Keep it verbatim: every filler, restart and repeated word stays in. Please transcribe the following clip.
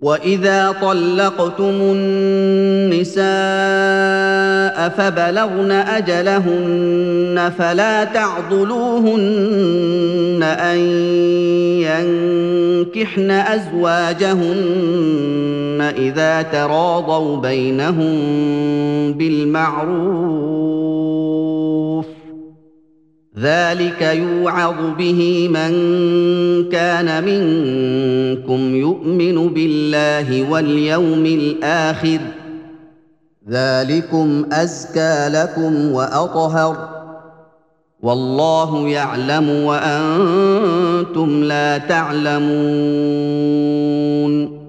وَإِذَا طَلَّقْتُمُ النِّسَاءَ فَبَلَغْنَ أَجَلَهُنَّ فَلَا تَعْضُلُوهُنَّ أَن يَنكِحْنَ أَزْوَاجَهُنَّ إِذَا تَرَاضَوْا بَيْنَهُم بِالْمَعْرُوفِ ۗ ذَٰلِكَ يُوعَظُ بِهِ مَن كَانَ مِنكُمْ يُؤْمِنُ بِاللَّهِ وَالْيَوْمِ الْآخِرِ ۗ ذَٰلِكُمْ أَزْكَىٰ لَكُمْ وَأَطْهَرُ ۗ وَاللَّهُ يَعْلَمُ وَأَنتُمْ لَا تَعْلَمُونَ